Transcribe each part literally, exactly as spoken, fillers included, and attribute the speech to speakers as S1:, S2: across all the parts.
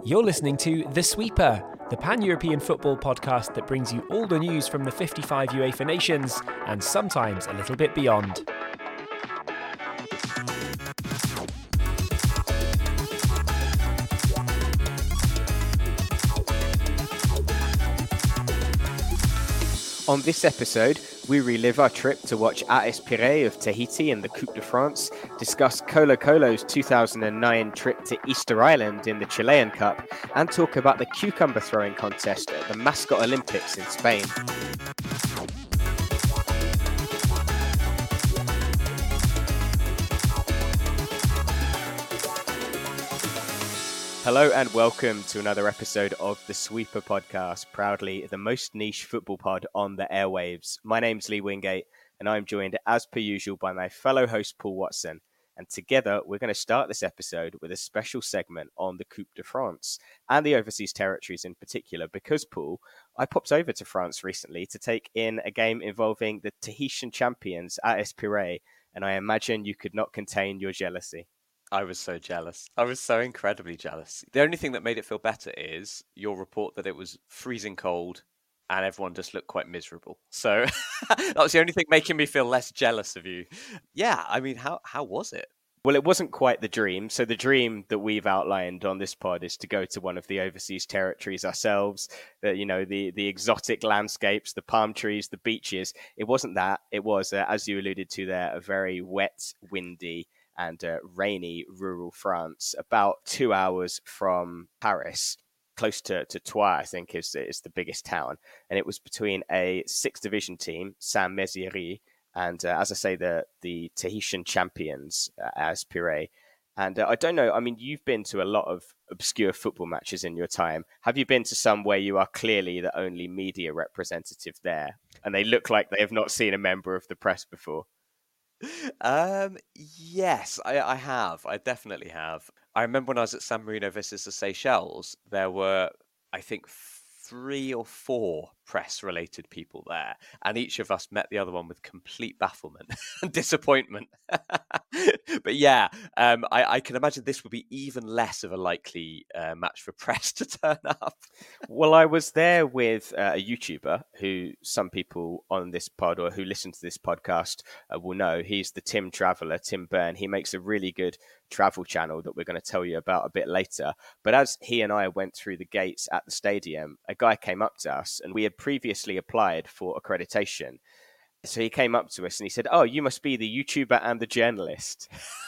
S1: You're listening to The Sweeper, the pan-European football podcast that brings you all the news from the fifty-five UEFA nations and sometimes a little bit beyond.
S2: On this episode, we relive our trip to watch A S Pirée of Tahiti in the Coupe de France, discuss Colo Colo's two thousand nine trip to Easter Island in the Chilean Cup, and talk about the cucumber throwing contest at the Mascot Olympics in Spain. Hello and welcome to another episode of the Sweeper Podcast, proudly the most niche football pod on the airwaves. My name's Lee Wingate and I'm joined as per usual by my fellow host Paul Watson. And together we're going to start this episode with a special segment on the Coupe de France and the overseas territories in particular, because Paul, I popped over to France recently to take in a game involving the Tahitian champions A S Pirée, and I imagine you could not contain your jealousy.
S3: I was so jealous. I was so incredibly jealous. The only thing that made it feel better is your report that it was freezing cold and everyone just looked quite miserable. So that was the only thing making me feel less jealous of you. Yeah, I mean, how how was it?
S2: Well, it wasn't quite the dream. So the dream that we've outlined on this pod is to go to one of the overseas territories ourselves, the, you know, the, the exotic landscapes, the palm trees, the beaches. It wasn't that. It was, uh, as you alluded to there, a very wet, windy, and uh, rainy rural France, about two hours from Paris, close to, to Troyes, I think is, is the biggest town. And it was between a sixth division team, Saint-Mézières, and uh, as I say, the, the Tahitian champions, uh, A S Pirée. And uh, I don't know, I mean, you've been to a lot of obscure football matches in your time. Have you been to some where you are clearly the only media representative there, and they look like they have not seen a member of the press before?
S3: Um, yes, I, I have. I definitely have. I remember when I was at San Marino versus the Seychelles, there were, I think, three or four press-related people there, and each of us met the other one with complete bafflement and disappointment. But yeah, um, I, I can imagine this would be even less of a likely uh, match for press to turn up.
S2: Well, I was there with uh, a YouTuber who some people on this pod or who listen to this podcast uh, will know. He's the Tim Traveller, Tim Byrne. He makes a really good travel channel that we're going to tell you about a bit later. But as he and I went through the gates at the stadium, a guy came up to us, and we had previously applied for accreditation. So he came up to us and he said, "Oh, you must be the YouTuber and the journalist."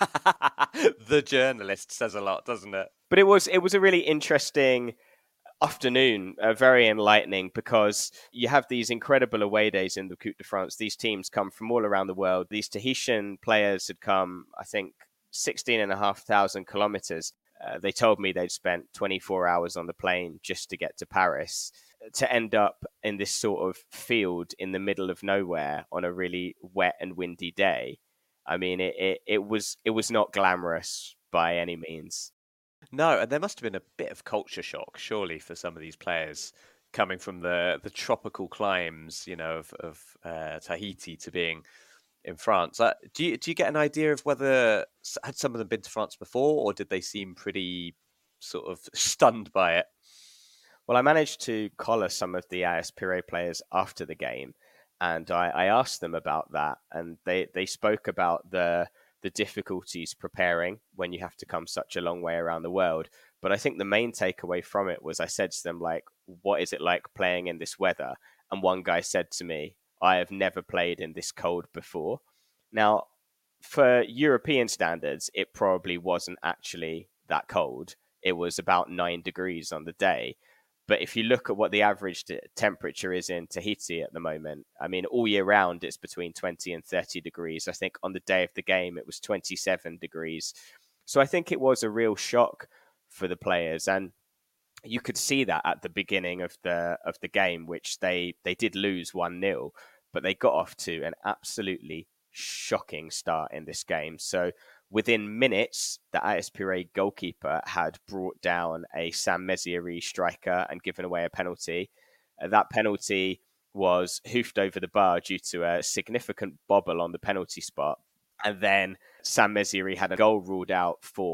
S3: The journalist says a lot, doesn't it?
S2: But it was it was a really interesting afternoon, uh, very enlightening, because you have these incredible away days in the Coupe de France. These teams come from all around the world. These Tahitian players had come, I think, sixteen and a half thousand kilometers. Uh, they told me they'd spent twenty-four hours on the plane just to get to Paris, to end up in this sort of field in the middle of nowhere on a really wet and windy day. I mean, it, it, it was it was not glamorous by any means.
S3: No, and there must have been a bit of culture shock, surely, for some of these players coming from the, the tropical climes, you know, of, of uh, Tahiti to being in France. Uh, do you do you get an idea of whether had some of them been to France before, or did they seem pretty sort of stunned by it?
S2: Well, I managed to collar some of the A S Pirée players after the game, and I, I asked them about that, and they, they spoke about the the difficulties preparing when you have to come such a long way around the world. But I think the main takeaway from it was I said to them, like, what is it like playing in this weather? And one guy said to me, I have never played in this cold before. Now, for European standards, it probably wasn't actually that cold. It was about nine degrees on the day. But if you look at what the average t- temperature is in Tahiti at the moment, I mean, all year round, it's between twenty and thirty degrees. I think on the day of the game, it was twenty-seven degrees. So I think it was a real shock for the players. And you could see that at the beginning of the of the game, which they, they did lose one nil, but they got off to an absolutely shocking start in this game. So within minutes, the A S Pirée goalkeeper had brought down a Saint-Mézières striker and given away a penalty. Uh, that penalty was hoofed over the bar due to a significant bobble on the penalty spot. And then Saint-Mézières had a goal ruled out for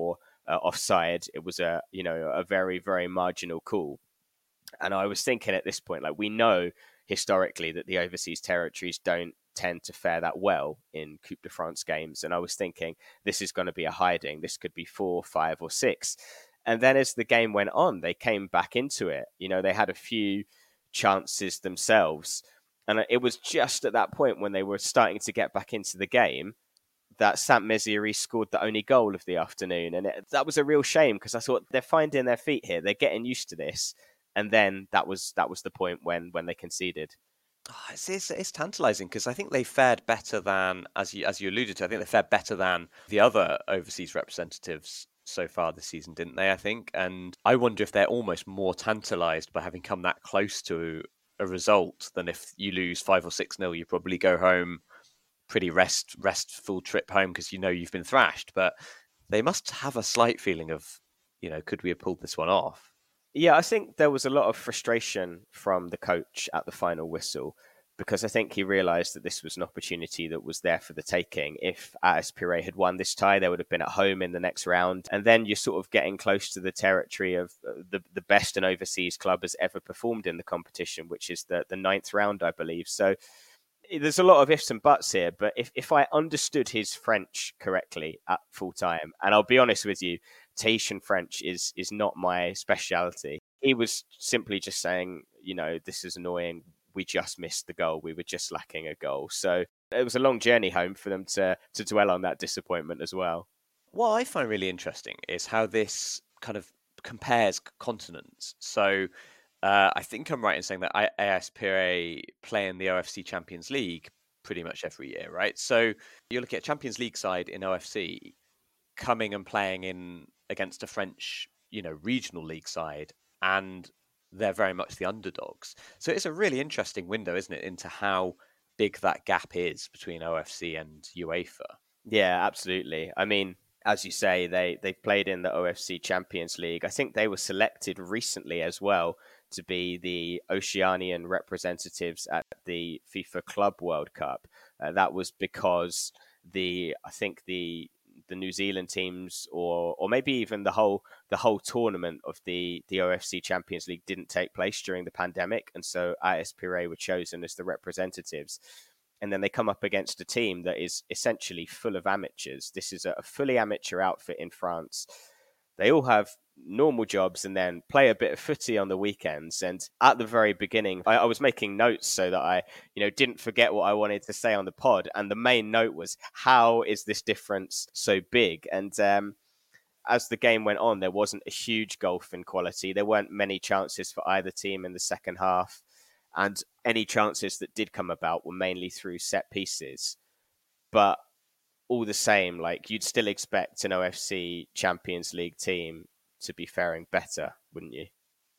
S2: uh, offside. It was a, you know, a very, very marginal call. And I was thinking at this point, like, we know historically that the overseas territories don't tend to fare that well in Coupe de France games. And I was thinking, this is going to be a hiding. This could be four, five, or six. And then as the game went on, they came back into it. You know, they had a few chances themselves. And it was just at that point when they were starting to get back into the game that Saint-Mézières scored the only goal of the afternoon. And it, that was a real shame, because I thought they're finding their feet here. They're getting used to this. And then that was that was the point when when they conceded.
S3: Oh, it's it's, it's tantalising, because I think they fared better than, as you as you alluded to, I think they fared better than the other overseas representatives so far this season, didn't they? I think, and I wonder if they're almost more tantalised by having come that close to a result than if you lose five or six nil. You probably go home pretty rest restful trip home because you know you've been thrashed. But they must have a slight feeling of, you know, could we have pulled this one off?
S2: Yeah, I think there was a lot of frustration from the coach at the final whistle, because I think he realised that this was an opportunity that was there for the taking. If A S Pirée had won this tie, they would have been at home in the next round. And then you're sort of getting close to the territory of the, the best an overseas club has ever performed in the competition, which is the, the ninth round, I believe. So there's a lot of ifs and buts here, but if, if I understood his French correctly at full time, and I'll be honest with you, Tahitian French is is not my speciality. He was simply just saying, you know, this is annoying. We just missed the goal. We were just lacking a goal. So it was a long journey home for them to to dwell on that disappointment as well.
S3: What I find really interesting is how this kind of compares continents. So uh, I think I'm right in saying that A S Pirée play in the O F C Champions League pretty much every year, right? So you look at a Champions League side in O F C coming and playing in against a French, you know, regional league side, and they're very much the underdogs. So it's a really interesting window, isn't it, into how big that gap is between O F C and UEFA.
S2: Yeah, absolutely. I mean, as you say, they they played in the O F C Champions League. I think they were selected recently as well to be the Oceanian representatives at the FIFA Club World Cup. Uh, that was because the I think the the New Zealand teams, or or maybe even the whole the whole tournament of the the O F C Champions League didn't take place during the pandemic, and so A S Pirée were chosen as the representatives. And then they come up against a team that is essentially full of amateurs. This is a fully amateur outfit in France. They all have normal jobs and then play a bit of footy on the weekends. And at the very beginning, I, I was making notes so that I, you know, didn't forget what I wanted to say on the pod. And the main note was, how is this difference so big? And um, as the game went on, there wasn't a huge gulf in quality. There weren't many chances for either team in the second half. And any chances that did come about were mainly through set pieces. But all the same, like, you'd still expect an O F C Champions League team to be faring better, wouldn't you?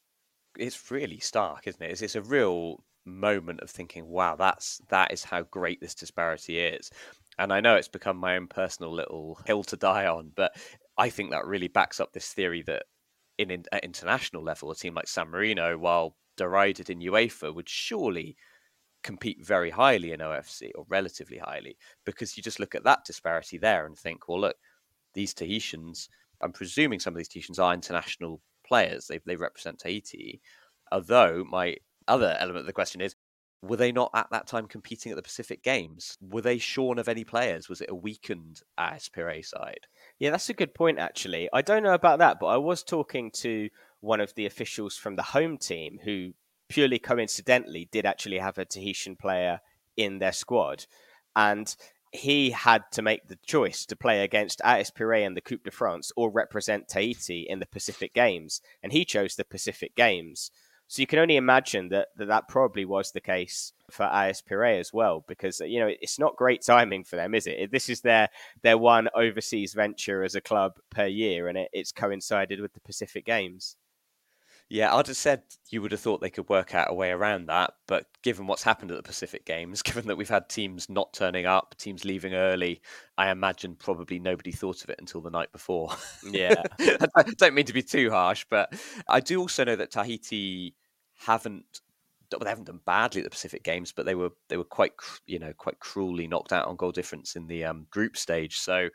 S3: It's really stark, isn't it? It's, it's a real moment of thinking, wow, that's that is how great this disparity is. And I know it's become my own personal little hill to die on, but I think that really backs up this theory that in, in at international level, a team like San Marino, while derided in UEFA, would surely compete very highly in O F C, or relatively highly, because you just look at that disparity there and think, well, look, these Tahitians, I'm presuming some of these Tahitians are international players. They they represent Tahiti. Although my other element of the question is, were they not at that time competing at the Pacific Games? Were they shorn of any players? Was it a weakened A S Pirée side?
S2: Yeah, that's a good point, actually. I don't know about that, but I was talking to one of the officials from the home team who purely coincidentally did actually have a Tahitian player in their squad. And he had to make the choice to play against A S Pirée in the Coupe de France or represent Tahiti in the Pacific Games. And he chose the Pacific Games. So you can only imagine that that, that probably was the case for A S Pirée as well, because, you know, it's not great timing for them, is it? This is their their one overseas venture as a club per year, and it, it's coincided with the Pacific Games.
S3: Yeah, I'd have said you would have thought they could work out a way around that, but given what's happened at the Pacific Games, given that we've had teams not turning up, teams leaving early, I imagine probably nobody thought of it until the night before.
S2: Yeah.
S3: I don't mean to be too harsh, but I do also know that Tahiti haven't well, they haven't done badly at the Pacific Games, but they were they were quite you know quite cruelly knocked out on goal difference in the um, group stage. So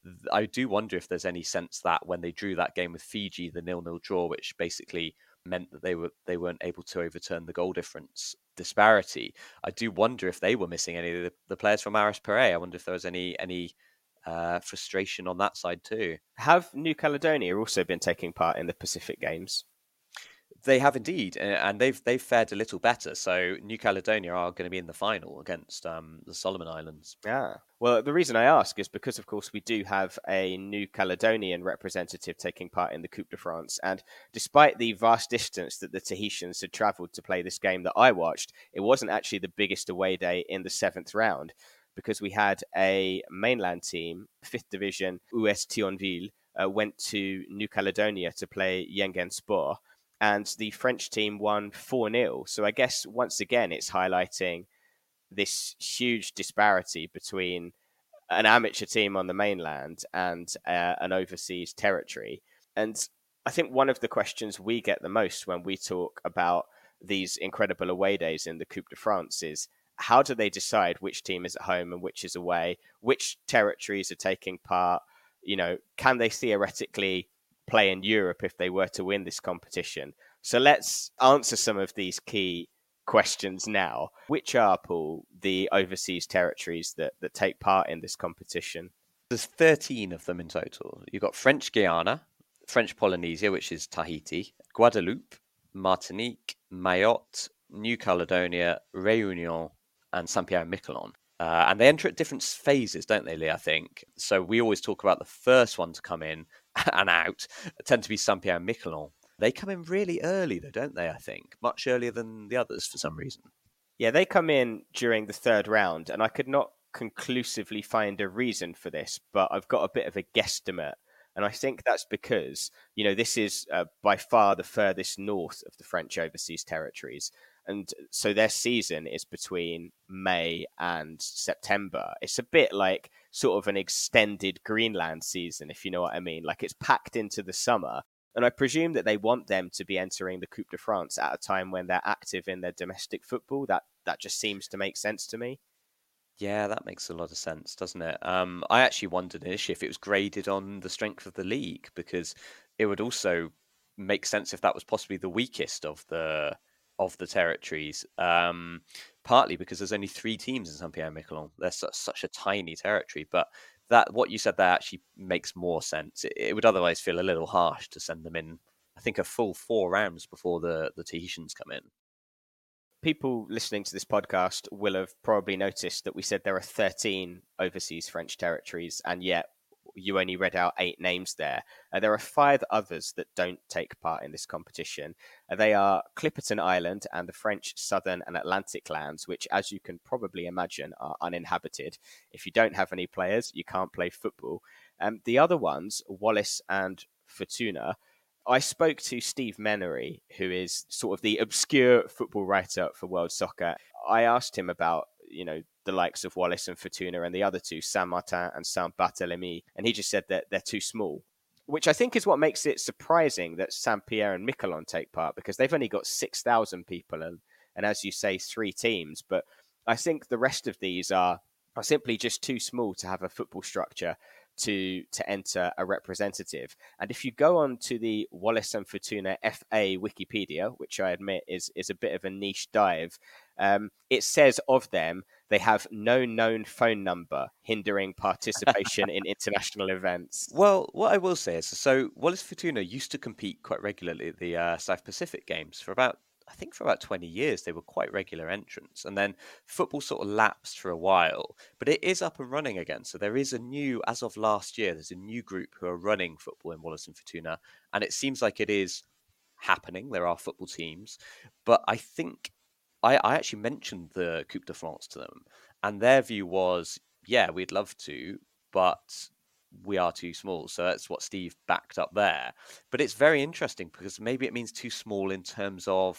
S3: I do wonder if there's any sense that when they drew that game with Fiji, the nil-nil draw, which basically meant that they were they weren't able to overturn the goal difference disparity. I do wonder if they were missing any of the, the players from Aris Pere. I wonder if there was any any uh, frustration on that side too.
S2: Have New Caledonia also been taking part in the Pacific Games?
S3: They have indeed, and they've they've fared a little better. So New Caledonia are going to be in the final against um, the Solomon Islands.
S2: Ah, well, the reason I ask is because, of course, we do have a New Caledonian representative taking part in the Coupe de France. And despite the vast distance that the Tahitians had travelled to play this game that I watched, it wasn't actually the biggest away day in the seventh round, because we had a mainland team, fifth division, U S Thionville, uh, went to New Caledonia to play Yengen Sport. And the French team won four nil. So I guess, once again, it's highlighting this huge disparity between an amateur team on the mainland and uh, an overseas territory. And I think one of the questions we get the most when we talk about these incredible away days in the Coupe de France is, how do they decide which team is at home and which is away? Which territories are taking part? You know, can they theoretically play in Europe if they were to win this competition? So let's answer some of these key questions now. Which are, Paul, the overseas territories that, that take part in this competition?
S3: There's thirteen of them in total. You've got French Guiana, French Polynesia, which is Tahiti, Guadeloupe, Martinique, Mayotte, New Caledonia, Réunion, and Saint-Pierre and Miquelon. Uh, and they enter at different phases, don't they, Lee, I think? So we always talk about the first one to come in and out tend to be Saint-Pierre and Miquelon. They come in really early, though, don't they, I think? Much earlier than the others for some reason.
S2: Yeah, they come in during the third round, and I could not conclusively find a reason for this, but I've got a bit of a guesstimate. And I think that's because, you know, this is uh, by far the furthest north of the French overseas territories. And so their season is between May and September. It's a bit like sort of an extended Greenland season, if you know what I mean. Like, it's packed into the summer. And I presume that they want them to be entering the Coupe de France at a time when they're active in their domestic football. That that just seems to make sense to me.
S3: Yeah, that makes a lot of sense, doesn't it? Um, I actually wondered initially if it was graded on the strength of the league, because it would also make sense if that was possibly the weakest of the of the territories. Um, partly because there's only three teams in Saint-Pierre and Miquelon. They're such, such a tiny territory, but that what you said there actually makes more sense. It, it would otherwise feel a little harsh to send them in, I think, a full four rounds before the the Tahitians come in.
S2: People listening to this podcast will have probably noticed that we said there are thirteen overseas French territories, and yet you only read out eight names there. Uh, there are five others that don't take part in this competition. Uh, they are Clipperton Island and the French Southern and Atlantic lands, which, as you can probably imagine, are uninhabited. If you don't have any players, you can't play football. Um, the other ones, Wallis and Futuna. I spoke to Steve Menery, who is sort of the obscure football writer for World Soccer. I asked him about, you know, the likes of Wallis and Futuna and the other two, Saint-Martin and Saint-Barthélemy, and he just said that they're too small, which I think is what makes it surprising that Saint-Pierre and Miquelon take part, because they've only got six thousand people and, and, as you say, three teams. But I think the rest of these are, are simply just too small to have a football structure to to enter a representative. And if you go on to the Wallis and Futuna F A Wikipedia, which I admit is is a bit of a niche dive, um, it says of them, they have no known phone number hindering participation in international events.
S3: Well, what I will say is, so Wallis Futuna used to compete quite regularly at the uh, South Pacific Games for about, I think for about twenty years. They were quite regular entrants, and then football sort of lapsed for a while, but it is up and running again. So there is a new, as of last year, there's a new group who are running football in Wallis and Futuna, and it seems like it is happening. There are football teams, but I think I, I actually mentioned the Coupe de France to them, and their view was, yeah, we'd love to, but we are too small. So that's what Steve backed up there. But it's very interesting because maybe it means too small in terms of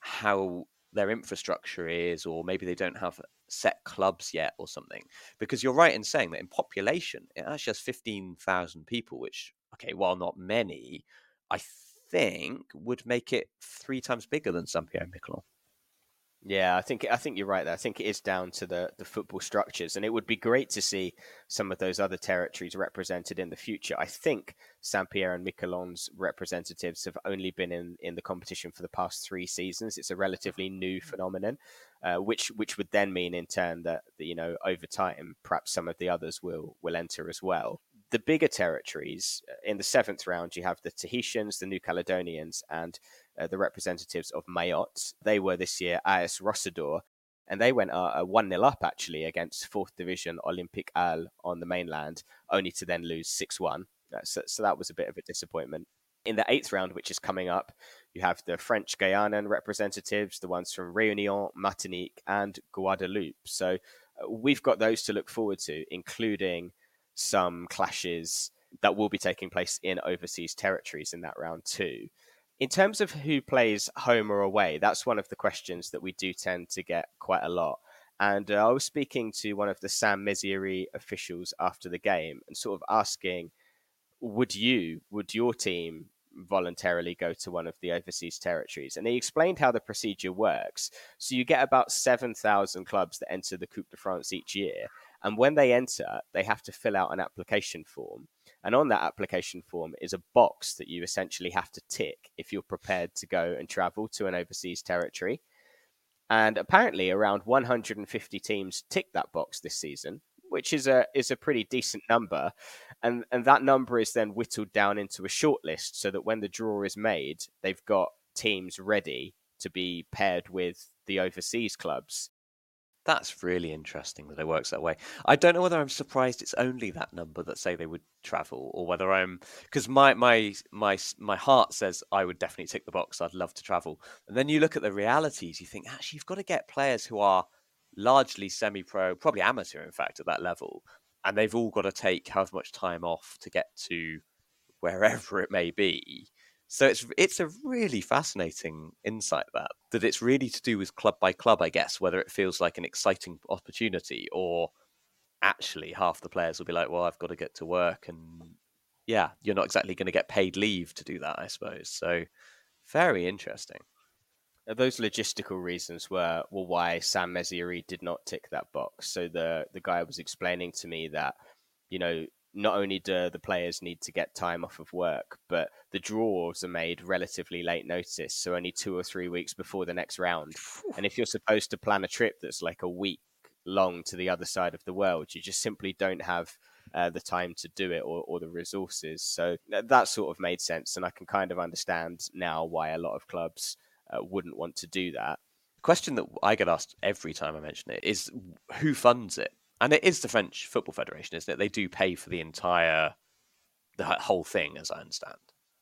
S3: how their infrastructure is, or maybe they don't have set clubs yet or something. Because you're right in saying that in population, it actually has fifteen thousand people, which, okay, while not many, I think would make it three times bigger than Saint-Pierre and Miquelon.
S2: Yeah, I think I think you're right there. I think it is down to the the football structures, and it would be great to see some of those other territories represented in the future. I think Saint-Pierre and Miquelon's representatives have only been in, in the competition for the past three seasons. It's a relatively new phenomenon, uh, which which would then mean in turn that, you know, over time perhaps some of the others will will enter as well. The bigger territories in the seventh round, you have the Tahitians, the New Caledonians, and uh, the representatives of Mayotte. They were this year A S Rossador, and they went uh, one nil up actually against fourth division Olympique Halle on the mainland, only to then lose six one. Uh, so, so that was a bit of a disappointment. In the eighth round, which is coming up, you have the French Guianan representatives, the ones from Réunion, Martinique, and Guadeloupe. So uh, we've got those to look forward to, including some clashes that will be taking place in overseas territories in that round too. In terms of who plays home or away, that's one of the questions that we do tend to get quite a lot. And uh, I was speaking to one of the Saint-Mézières officials after the game and sort of asking, would you, would your team voluntarily go to one of the overseas territories? And he explained how the procedure works. So you get about seven thousand clubs that enter the Coupe de France each year. And when they enter, they have to fill out an application form. And on that application form is a box that you essentially have to tick if you're prepared to go and travel to an overseas territory. And apparently around one hundred fifty teams ticked that box this season, which is a is a pretty decent number. And and that number is then whittled down into a shortlist so that when the draw is made, they've got teams ready to be paired with the overseas clubs.
S3: That's really interesting that it works that way. I don't know whether I'm surprised it's only that number that say they would travel, or whether I'm because my my my my heart says I would definitely tick the box. I'd love to travel, and then you look at the realities. You think actually you've got to get players who are largely semi-pro, probably amateur, in fact, at that level, and they've all got to take however much time off to get to wherever it may be. So it's it's a really fascinating insight that that it's really to do with club by club, I guess, whether it feels like an exciting opportunity or actually half the players will be like, well, I've got to get to work, and yeah, you're not exactly going to get paid leave to do that, I suppose. So very interesting.
S2: Those logistical reasons were, were why Saint-Mézières did not tick that box. So the the guy was explaining to me that, you know, not only do the players need to get time off of work, but the draws are made relatively late notice, so only two or three weeks before the next round. And if you're supposed to plan a trip that's like a week long to the other side of the world, you just simply don't have uh, the time to do it, or, or the resources. So that sort of made sense, and I can kind of understand now why a lot of clubs uh, wouldn't want to do that.
S3: The question that I get asked every time I mention it is who funds it? And it is the French Football Federation, isn't it? They do pay for the entire, the whole thing, as I understand.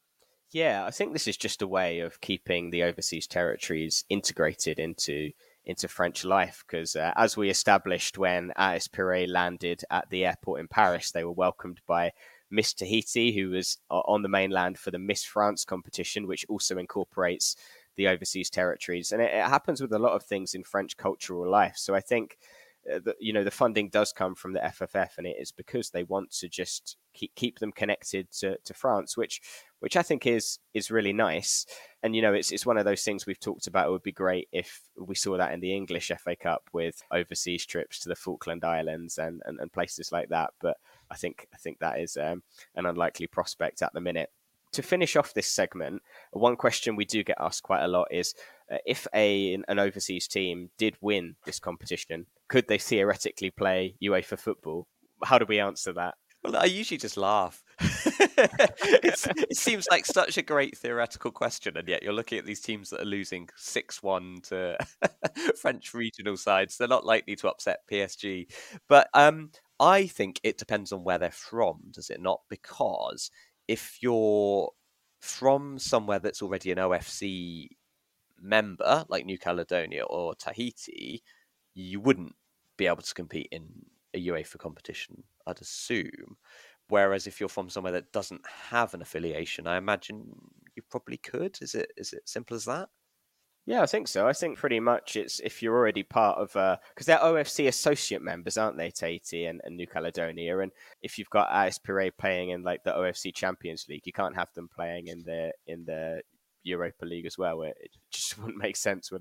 S2: Yeah, I think this is just a way of keeping the overseas territories integrated into into French life. Because uh, as we established when A S Piré landed at the airport in Paris, they were welcomed by Miss Tahiti, who was on the mainland for the Miss France competition, which also incorporates the overseas territories. And it, it happens with a lot of things in French cultural life. So I think uh, that, you know, the funding does come from the F F F, and it is because they want to just keep keep them connected to, to France, which which I think is is really nice. And, you know, it's it's one of those things we've talked about. It would be great if we saw that in the English F A Cup with overseas trips to the Falkland Islands and, and, and places like that. But I think I think that is um, an unlikely prospect at the minute. To finish off this segment, one question we do get asked quite a lot is uh, if a an overseas team did win this competition, could they theoretically play UEFA football? How do we answer that?
S3: Well, I usually just laugh. it's, it seems like such a great theoretical question, and yet you're looking at these teams that are losing six one to French regional sides. They're not likely to upset P S G. But um, I think it depends on where they're from, does it not? Because if you're from somewhere that's already an O F C member, like New Caledonia or Tahiti, you wouldn't be able to compete in a UEFA competition, I'd assume. Whereas if you're from somewhere that doesn't have an affiliation, I imagine you probably could. Is it is it simple as that?
S2: Yeah, I think so. I think pretty much it's if you're already part of because uh, they're O F C associate members, aren't they, Tahiti and, and New Caledonia? And if you've got A S Piré playing in like the O F C Champions League, you can't have them playing in the in the Europa League as well. It just wouldn't make sense, would it?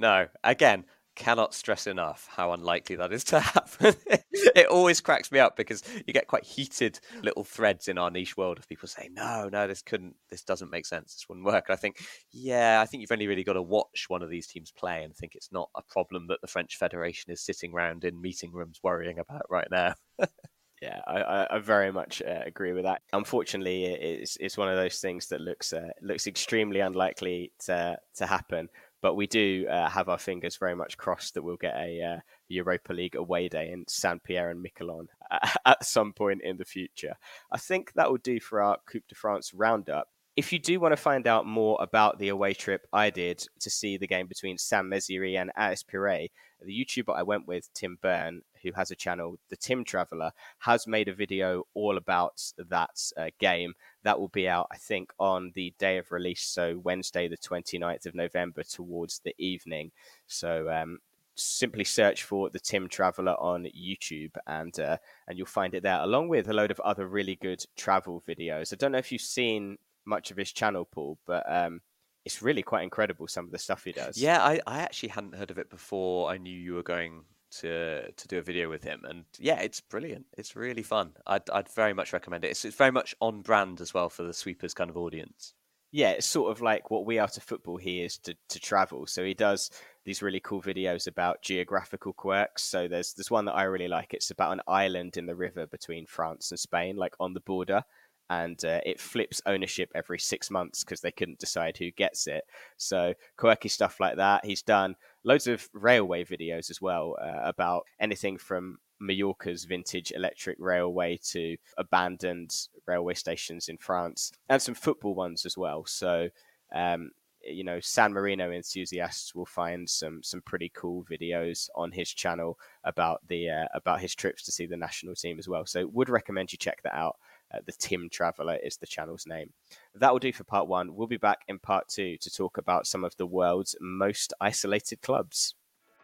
S3: No, again, cannot stress enough how unlikely that is to happen. It always cracks me up because you get quite heated little threads in our niche world of people saying, no, no, this couldn't, this doesn't make sense, this wouldn't work. And I think, yeah, I think you've only really got to watch one of these teams play and think it's not a problem that the French Federation is sitting around in meeting rooms worrying about right now.
S2: Yeah, I, I very much uh, agree with that. Unfortunately, it's it's one of those things that looks uh, looks extremely unlikely to to happen. But we do uh, have our fingers very much crossed that we'll get a uh, Europa League away day in Saint Pierre and Miquelon at some point in the future. I think that will do for our Coupe de France roundup. If you do want to find out more about the away trip I did to see the game between Saint-Mézières and A S Pirée, the YouTuber I went with, Tim Byrne, who has a channel, The Tim Traveller, has made a video all about that uh, game. That will be out, I think, on the day of release, so Wednesday, the twenty-ninth of November, towards the evening. So um, simply search for The Tim Traveller on YouTube, and uh, and you'll find it there, along with a load of other really good travel videos. I don't know if you've seen much of his channel, Paul, but um, it's really quite incredible, some of the stuff he does.
S3: Yeah, I, I actually hadn't heard of it before I knew you were going to to do a video with him, and yeah, it's brilliant. It's really fun. I'd I'd very much recommend it. It's, it's very much on brand as well for the Sweepers kind of audience.
S2: Yeah, it's sort of like what we are to football, he is to, to travel. So he does these really cool videos about geographical quirks. So there's there's one that I really like. It's about an island in the river between France and Spain, like on the border. And uh, it flips ownership every six months because they couldn't decide who gets it. So quirky stuff like that. He's done loads of railway videos as well uh, about anything from Mallorca's vintage electric railway to abandoned railway stations in France, and some football ones as well. So, um, you know, San Marino enthusiasts will find some some pretty cool videos on his channel about the uh, about his trips to see the national team as well. So, would recommend you check that out. Uh, the Tim Traveller is the channel's name. That will do for part one. We'll be back in part two to talk about some of the world's most isolated clubs.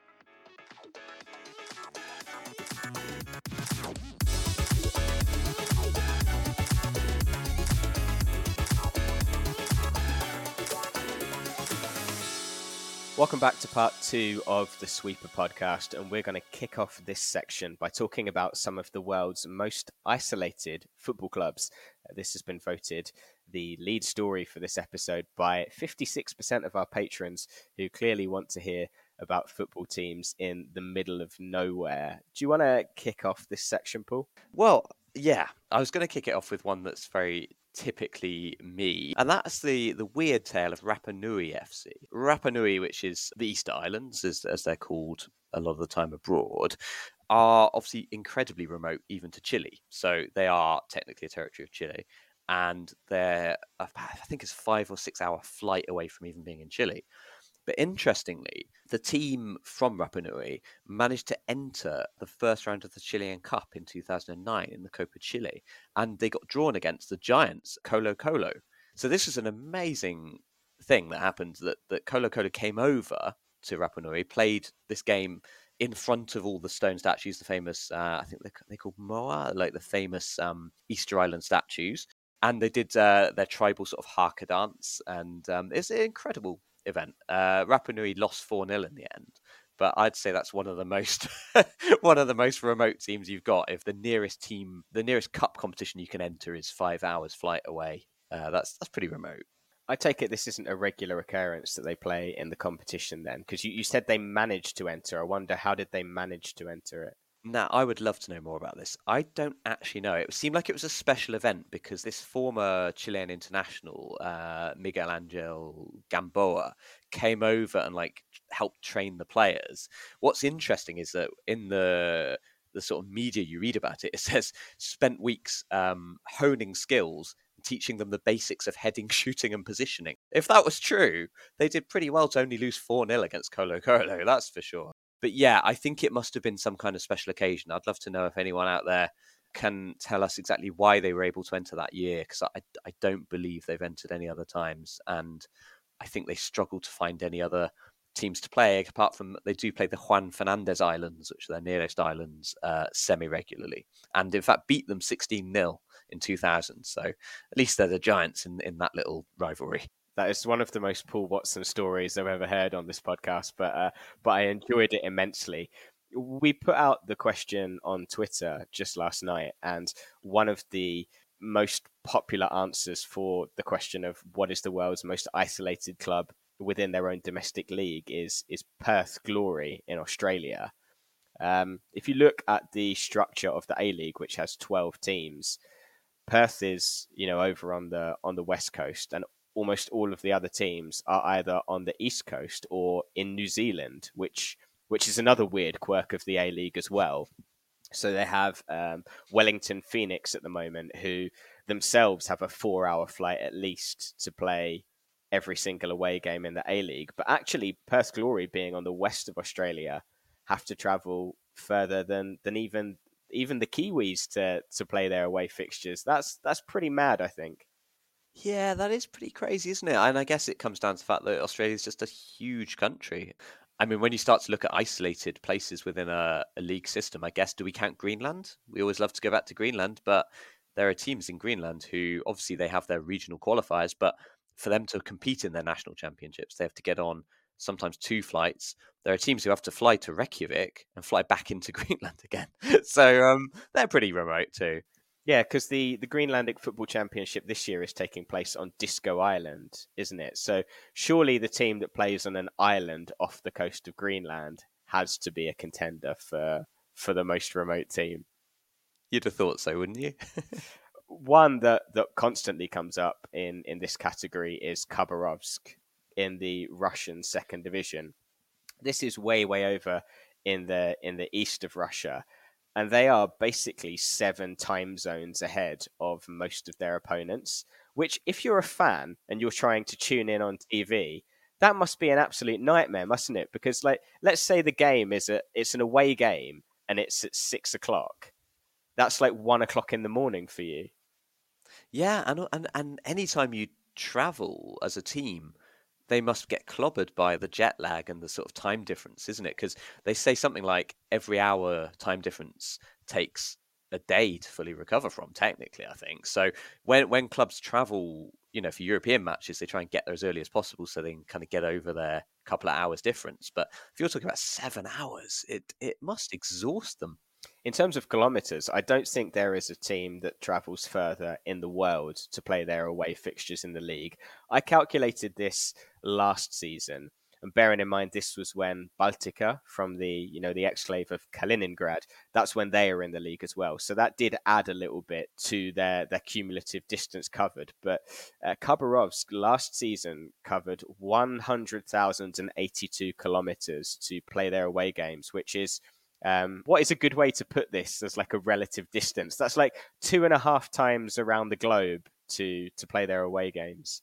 S2: Welcome back to part two of the Sweeper podcast, and we're going to kick off this section by talking about some of the world's most isolated football clubs. Uh, this has been voted the lead story for this episode by fifty-six percent of our patrons, who clearly want to hear about football teams in the middle of nowhere. Do you want to kick off this section, Paul?
S3: Well, yeah, I was going to kick it off with one that's very typically me, and that's the the weird tale of Rapa Nui F C. Rapa Nui, which is the Easter Islands, as, as they're called a lot of the time abroad, are obviously incredibly remote even to Chile. So they are technically a territory of Chile, and they're, I think it's a five or six hour flight away from even being in Chile. But interestingly, the team from Rapa Nui managed to enter the first round of the Chilean Cup in two thousand nine in the Copa Chile, and they got drawn against the giants, Colo Colo. So this is an amazing thing that happened, that, that Colo Colo came over to Rapa Nui, played this game in front of all the stone statues, the famous, uh, I think they're, they're called Moa, like the famous um, Easter Island statues. And they did uh, their tribal sort of haka dance, and um, it's an incredible event. Uh, Rapa Nui lost four nil in the end, but I'd say that's one of the most one of the most remote teams you've got. If the nearest team, the nearest cup competition you can enter is five hours flight away, uh, that's that's pretty remote.
S2: I take it this isn't a regular occurrence that they play in the competition then, because you, you said they managed to enter. I wonder, how did they manage to enter it?
S3: Now, I would love to know more about this. I don't actually know. It seemed like it was a special event because this former Chilean international, uh, Miguel Angel Gamboa, came over and like helped train the players. What's interesting is that in the the sort of media you read about it, it says spent weeks um, honing skills, teaching them the basics of heading, shooting, and positioning. If that was true, they did pretty well to only lose four nil against Colo Colo, that's for sure. But yeah, I think it must have been some kind of special occasion. I'd love to know if anyone out there can tell us exactly why they were able to enter that year, because I, I don't believe they've entered any other times. And I think they struggle to find any other teams to play, apart from they do play the Juan Fernandez Islands, which are their nearest islands, uh, semi-regularly. And in fact, beat them sixteen nil in two thousand. So at least they're the giants in, in that little rivalry.
S2: That is one of the most Paul Watson stories I've ever heard on this podcast, but uh, but I enjoyed it immensely. We put out the question on Twitter just last night, and one of the most popular answers for the question of what is the world's most isolated club within their own domestic league is is Perth Glory in Australia. Um, if you look at the structure of the A-League, which has twelve teams, Perth is, you know, over on the on the west coast, and almost all of the other teams are either on the east coast or in New Zealand, which which is another weird quirk of the A-League as well. So they have um, Wellington Phoenix at the moment, who themselves have a four-hour flight at least to play every single away game in the A-League. But actually, Perth Glory, being on the west of Australia, have to travel further than than even even the Kiwis to to play their away fixtures. That's that's pretty mad, I think.
S3: Yeah, that is pretty crazy, isn't it? And I guess it comes down to the fact that Australia is just a huge country. I mean, when you start to look at isolated places within a, a league system, I guess, do we count Greenland? We always love to go back to Greenland, but there are teams in Greenland who obviously they have their regional qualifiers, but for them to compete in their national championships, they have to get on sometimes two flights. There are teams who have to fly to Reykjavik and fly back into Greenland again. So um, they're pretty remote too.
S2: Yeah, because the, the Greenlandic Football Championship this year is taking place on Disco Island, isn't it? So surely the team that plays on an island off the coast of Greenland has to be a contender for for the most remote team.
S3: You'd have thought so, wouldn't you?
S2: One that, that constantly comes up in, in this category is Khabarovsk in the Russian second division. This is way, way over in the in the east of Russia. And they are basically seven time zones ahead of most of their opponents, which if you're a fan and you're trying to tune in on T V, that must be an absolute nightmare, mustn't it? Because like, let's say the game is a, it's an away game and it's at six o'clock. That's like one o'clock in the morning for you.
S3: Yeah, and and and anytime you travel as a team, they must get clobbered by the jet lag and the sort of time difference, isn't it? Because they say something like every hour time difference takes a day to fully recover from, technically, I think. So when when clubs travel, you know, for European matches, they try and get there as early as possible so they can kind of get over their couple of hours difference. But if you're talking about seven hours, it it must exhaust them.
S2: In terms of kilometres, I don't think there is a team that travels further in the world to play their away fixtures in the league. I calculated this last season, and bearing in mind this was when Baltika from the you know the exclave of Kaliningrad, that's when they are in the league as well. So that did add a little bit to their their cumulative distance covered. But uh, Khabarovsk last season covered one hundred thousand eighty-two kilometres to play their away games, which is Um, what is a good way to put this as like a relative distance? That's like two and a half times around the globe to to play their away games.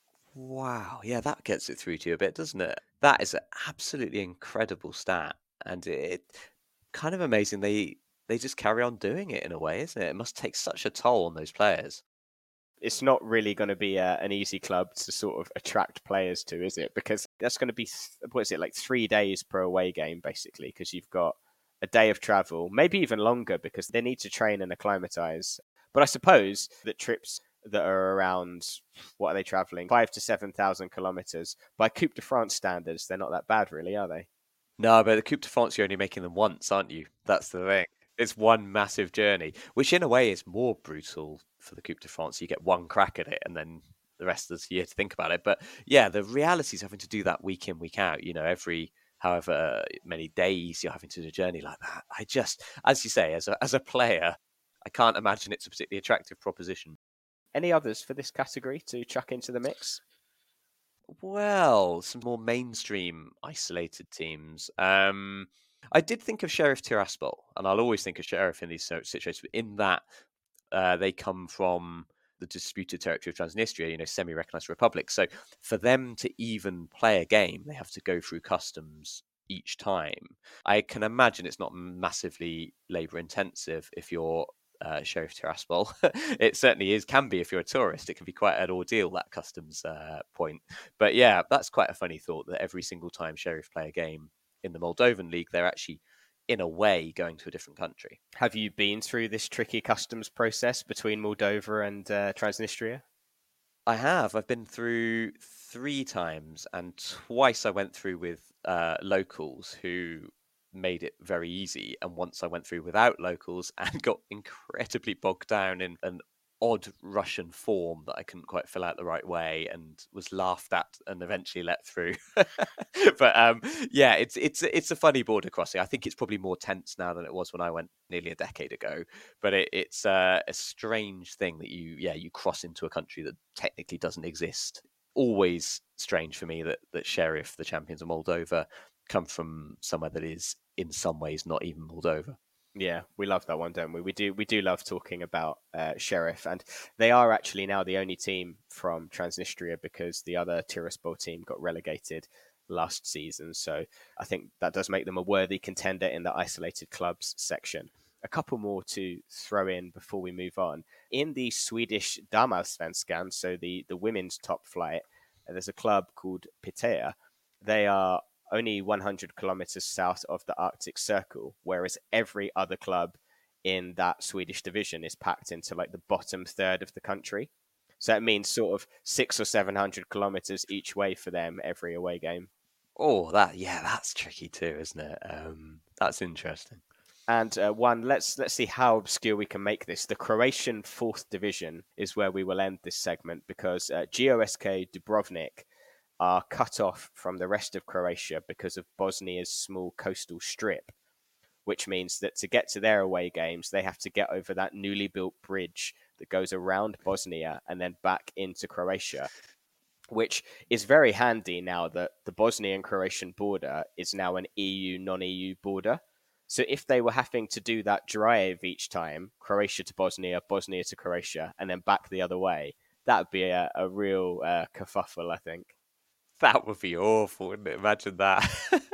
S3: Wow, yeah, that gets it through to you a bit, doesn't it? That is an absolutely incredible stat, and it kind of amazing they they just carry on doing it in a way, isn't it? It must take such a toll on those players.
S2: It's not really going to be a, an easy club to sort of attract players to, is it? Because that's going to be, what is it, like three days per away game, basically, because you've got a day of travel, maybe even longer, because they need to train and acclimatize. But I suppose that trips that are around, what are they traveling? Five to seven thousand kilometers by Coupe de France standards, they're not that bad, really, are they?
S3: No, but the Coupe de France, you're only making them once, aren't you? That's the thing. It's one massive journey, which in a way is more brutal for the Coupe de France. You get one crack at it and then the rest of the year to think about it. But yeah, the reality is having to do that week in, week out, you know, every however many days you're having to do a journey like that. I just, as you say, as a, as a player, I can't imagine it's a particularly attractive proposition.
S2: Any others for this category to chuck into the mix?
S3: Well, some more mainstream isolated teams. Um, I did think of Sheriff Tiraspol, and I'll always think of Sheriff in these situations, in that uh, they come from the disputed territory of Transnistria, you know, semi-recognized republic. So for them to even play a game, they have to go through customs each time. I can imagine it's not massively labor intensive if you're uh, Sheriff Tiraspol. It certainly is, can be if you're a tourist. It can be quite an ordeal, that customs uh, point. But yeah, that's quite a funny thought that every single time Sheriff play a game in the Moldovan League, they're actually in a way going to a different country.
S2: Have you been through this tricky customs process between Moldova and uh, Transnistria?
S3: I have. I've been through three times, and twice I went through with uh, locals who made it very easy, and once I went through without locals and got incredibly bogged down in an odd Russian form that I couldn't quite fill out the right way, and was laughed at and eventually let through. But um, yeah, it's it's it's a funny border crossing. I think it's probably more tense now than it was when I went nearly a decade ago. But it, it's uh, a strange thing that you yeah you cross into a country that technically doesn't exist. Always strange for me that that Sheriff, the champions of Moldova, come from somewhere that is in some ways not even Moldova.
S2: Yeah, we love that one, don't we? We do. We do love talking about uh, Sheriff, and they are actually now the only team from Transnistria because the other Tiraspol team got relegated last season. So I think that does make them a worthy contender in the isolated clubs section. A couple more to throw in before we move on. In the Swedish Damallsvenskan, so the the women's top flight, there's a club called Pitea. They are only one hundred kilometers south of the Arctic Circle, whereas every other club in that Swedish division is packed into like the bottom third of the country. So that means sort of six or seven hundred kilometers each way for them every away game.
S3: Oh, that yeah, that's tricky too, isn't it? Um, that's interesting.
S2: And uh, one, let's let's see how obscure we can make this. The Croatian fourth division is where we will end this segment because uh, G O S K Dubrovnik are cut off from the rest of Croatia because of Bosnia's small coastal strip, which means that to get to their away games, they have to get over that newly built bridge that goes around Bosnia and then back into Croatia, which is very handy now that the Bosnian-Croatian border is now an E U, non-E U border. So if they were having to do that drive each time, Croatia to Bosnia, Bosnia to Croatia, and then back the other way, that would be a, a real uh, kerfuffle, I think.
S3: That would be awful, wouldn't it? Imagine that.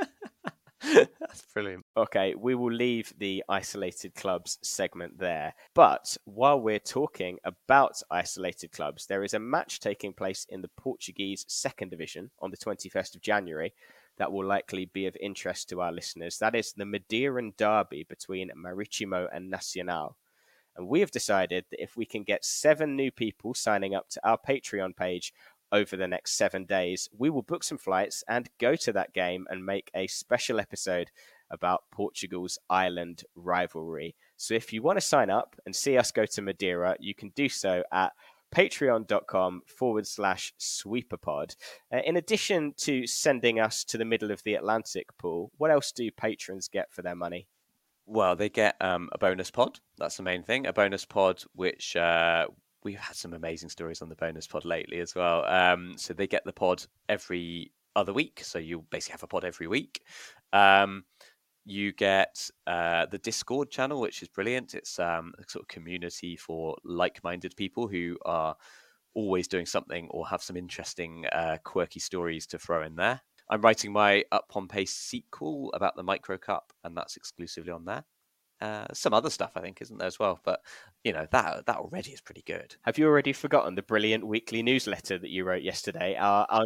S3: That's brilliant.
S2: Okay, we will leave the isolated clubs segment there. But while we're talking about isolated clubs, there is a match taking place in the Portuguese second division on the twenty-first of January that will likely be of interest to our listeners. That is the Madeiran derby between Marítimo and Nacional. And we have decided that if we can get seven new people signing up to our Patreon page over the next seven days, we will book some flights and go to that game and make a special episode about Portugal's island rivalry. So if you want to sign up and see us go to Madeira, you can do so at patreon.com forward slash sweeperpod. Uh, in addition to sending us to the middle of the Atlantic, Paul, what else do patrons get for their money?
S3: Well, they get um, a bonus pod. That's the main thing. A bonus pod, which uh, we've had some amazing stories on the bonus pod lately as well. Um, so they get the pod every other week. So you basically have a pod every week. Um, you get uh, the Discord channel, which is brilliant. It's um, a sort of community for like-minded people who are always doing something or have some interesting, uh, quirky stories to throw in there. I'm writing my Up Pompeii sequel about the Micro Cup, and that's exclusively on there. Uh, some other stuff, I think, isn't there as well? But, you know, that that already is pretty good.
S2: Have you already forgotten the brilliant weekly newsletter that you wrote yesterday? Our, our,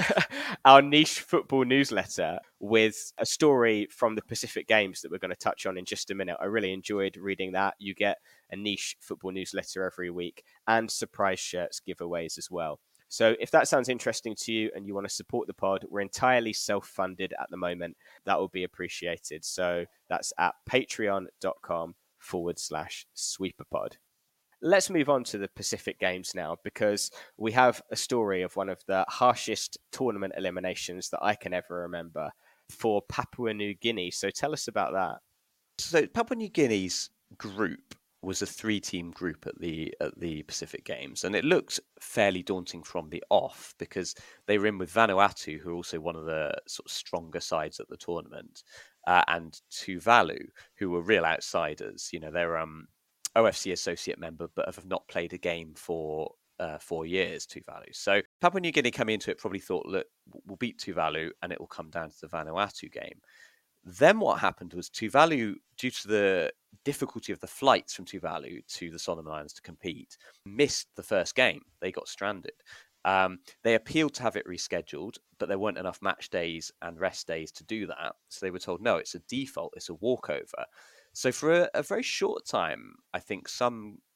S2: our niche football newsletter with a story from the Pacific Games that we're going to touch on in just a minute. I really enjoyed reading that. You get a niche football newsletter every week and surprise shirts giveaways as well. So if that sounds interesting to you and you want to support the pod, we're entirely self-funded at the moment. That will be appreciated. So that's at patreon.com forward slash sweeperpod. Let's move on to the Pacific Games now, because we have a story of one of the harshest tournament eliminations that I can ever remember for Papua New Guinea. So tell us about that.
S3: So Papua New Guinea's group was a three-team group at the at the Pacific Games, and it looked fairly daunting from the off because they were in with Vanuatu, who are also one of the sort of stronger sides at the tournament, uh, and Tuvalu, who were real outsiders. You know, they're um, O F C associate member, but have not played a game for uh, four years. Tuvalu. So Papua New Guinea coming into it probably thought, look, we'll beat Tuvalu, and it will come down to the Vanuatu game. Then what happened was Tuvalu, due to the difficulty of the flights from Tuvalu to the Solomon Islands to compete, missed the first game. They got stranded. Um, they appealed to have it rescheduled, but there weren't enough match days and rest days to do that. So they were told, no, it's a default, it's a walkover. So for a, a very short time, I think some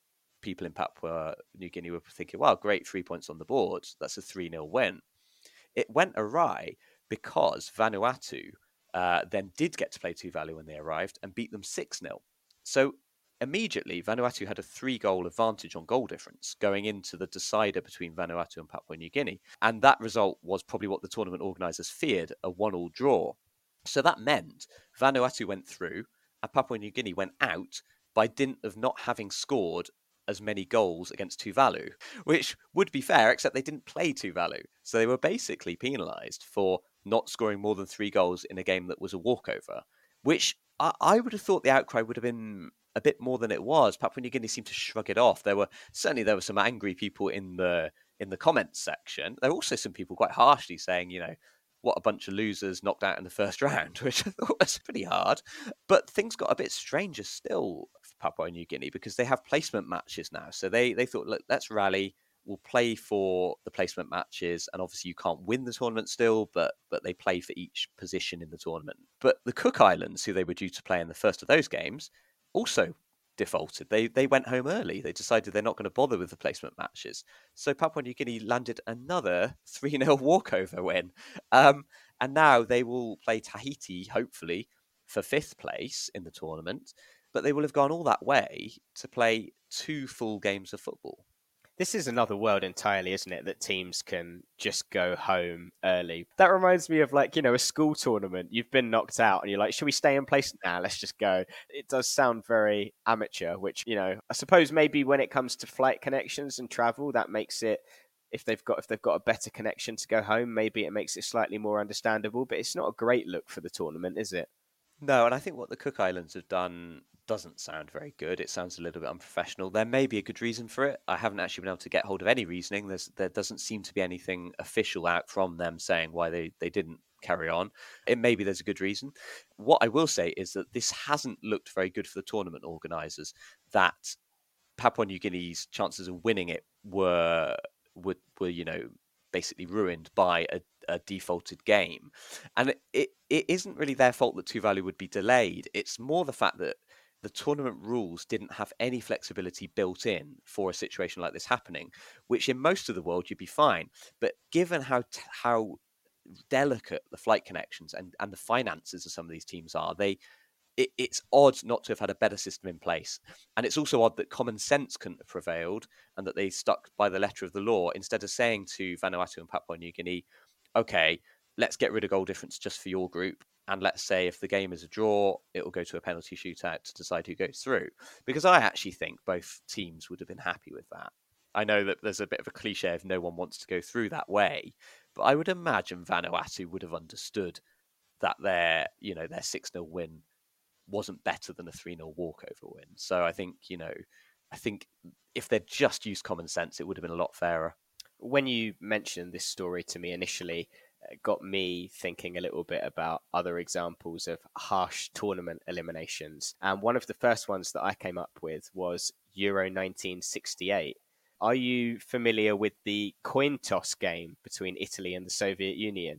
S3: people in Papua New Guinea were thinking, wow, great, three points on the board. That's a three nil win. It went awry because Vanuatu uh, then did get to play Tuvalu when they arrived and beat them six nil. So immediately, Vanuatu had a three-goal advantage on goal difference going into the decider between Vanuatu and Papua New Guinea. And that result was probably what the tournament organisers feared, a one-all draw. So that meant Vanuatu went through and Papua New Guinea went out by dint of not having scored as many goals against Tuvalu, which would be fair, except they didn't play Tuvalu. So they were basically penalised for not scoring more than three goals in a game that was a walkover, which I, I would have thought the outcry would have been a bit more than it was. Papua New Guinea seemed to shrug it off. There were certainly there were some angry people in the in the comments section. There were also some people quite harshly saying, you know, what a bunch of losers knocked out in the first round, which I thought was pretty hard. But things got a bit stranger still for Papua New Guinea because they have placement matches now. So they they thought, look, let's rally. We'll play for the placement matches, and obviously you can't win the tournament still, but but they play for each position in the tournament. But the Cook Islands, who they were due to play in the first of those games, also defaulted. They they went home early. They decided they're not going to bother with the placement matches. So Papua New Guinea landed another three nil walkover win. Um, and now they will play Tahiti, hopefully, for fifth place in the tournament. But they will have gone all that way to play two full games of football.
S2: This is another world entirely, isn't it? That teams can just go home early. That reminds me of, like, you know, a school tournament. You've been knocked out and you're like, should we stay in place? Nah, let's just go. It does sound very amateur, which, you know, I suppose maybe when it comes to flight connections and travel, that makes it, if they've got if they've got a better connection to go home, maybe it makes it slightly more understandable. But it's not a great look for the tournament, is it?
S3: No, and I think what the Cook Islands have done doesn't sound very good. It sounds a little bit unprofessional. There may be a good reason for it. I haven't actually been able to get hold of any reasoning. There's, there doesn't seem to be anything official out from them saying why they, they didn't carry on. It maybe there's a good reason. What I will say is that this hasn't looked very good for the tournament organisers, that Papua New Guinea's chances of winning it were, were, were you know, basically ruined by a, a defaulted game. And it, it, it isn't really their fault that Tuvalu would be delayed. It's more the fact that the tournament rules didn't have any flexibility built in for a situation like this happening, which in most of the world you'd be fine. But given how t- how delicate the flight connections and, and the finances of some of these teams are, they it, it's odd not to have had a better system in place. And it's also odd that common sense couldn't have prevailed and that they stuck by the letter of the law instead of saying to Vanuatu and Papua New Guinea, okay, let's get rid of goal difference just for your group. And let's say if the game is a draw, it will go to a penalty shootout to decide who goes through. Because I actually think both teams would have been happy with that. I know that there's a bit of a cliche if no one wants to go through that way, but I would imagine Vanuatu would have understood that their, you know, their six nil win wasn't better than a three nil walkover win. So I think, you know, I think if they'd just used common sense, it would have been a lot fairer.
S2: When you mentioned this story to me initially, it got me thinking a little bit about other examples of harsh tournament eliminations. And one of the first ones that I came up with was Euro nineteen sixty-eight. Are you familiar with the coin toss game between Italy and the Soviet Union?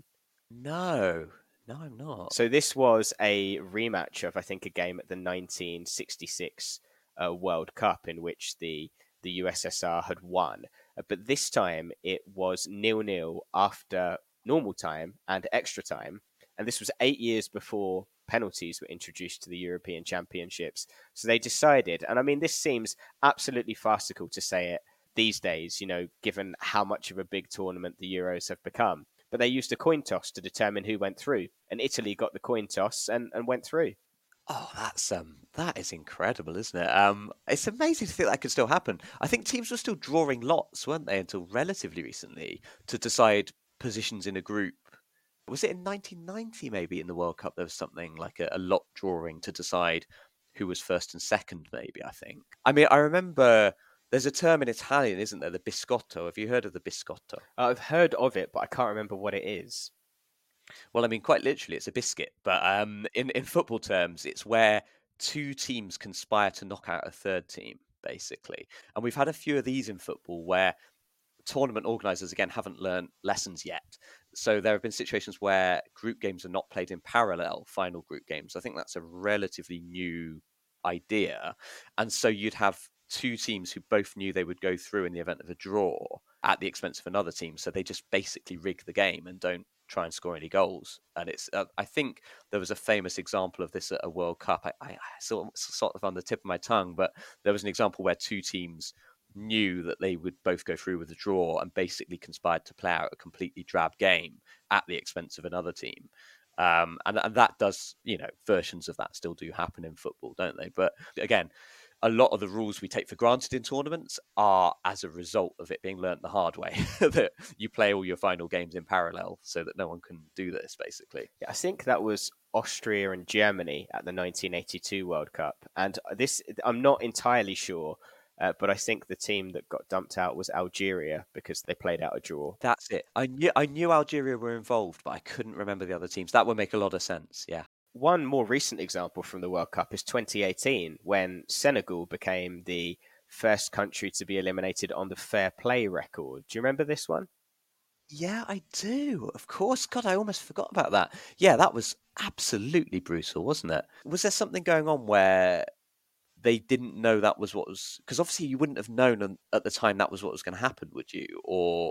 S3: No, no, I'm not.
S2: So this was a rematch of, I think, a game at the nineteen sixty-six uh, World Cup in which the, the U S S R had won. Uh, but this time it was nil-nil after normal time and extra time. And this was eight years before penalties were introduced to the European Championships. So they decided, and I mean, this seems absolutely farcical to say it these days, you know, given how much of a big tournament the Euros have become. But they used a coin toss to determine who went through. And Italy got the coin toss and, and went through.
S3: Oh, that's um, that is incredible, isn't it? Um, it's amazing to think that could still happen. I think teams were still drawing lots, weren't they, until relatively recently to decide positions in a group. Was it in nineteen ninety, maybe, in the World Cup, there was something like a, a lot drawing to decide who was first and second, maybe, I think. I mean, I remember there's a term in Italian, isn't there, the biscotto. Have you heard of the biscotto?
S2: I've heard of it, but I can't remember what it is.
S3: Well, I mean, quite literally, it's a biscuit. But um, in, in football terms, it's where two teams conspire to knock out a third team, basically. And we've had a few of these in football where tournament organisers, again, haven't learned lessons yet. So there have been situations where group games are not played in parallel, final group games. I think that's a relatively new idea. And so you'd have two teams who both knew they would go through in the event of a draw at the expense of another team. So they just basically rig the game and don't try and score any goals. And it's, uh, I think there was a famous example of this at a World Cup. I, I, I saw it sort of on the tip of my tongue, but there was an example where two teams knew that they would both go through with a draw and basically conspired to play out a completely drab game at the expense of another team. Um, and, and that does, you know, versions of that still do happen in football, don't they? But again, a lot of the rules we take for granted in tournaments are as a result of it being learnt the hard way, that you play all your final games in parallel so that no one can do this, basically.
S2: Yeah, I think that was Austria and Germany at the nineteen eighty-two World Cup. And this, I'm not entirely sure, uh, but I think the team that got dumped out was Algeria because they played out a draw.
S3: That's it. I knew I knew Algeria were involved, but I couldn't remember the other teams. That would make a lot of sense, yeah.
S2: One more recent example from the World Cup is twenty eighteen, when Senegal became the first country to be eliminated on the fair play record. Do you remember this one?
S3: Yeah, I do. Of course. God, I almost forgot about that. Yeah, that was absolutely brutal, wasn't it? Was there something going on where they didn't know that was what was... Because obviously you wouldn't have known at the time that was what was going to happen, would you? Or...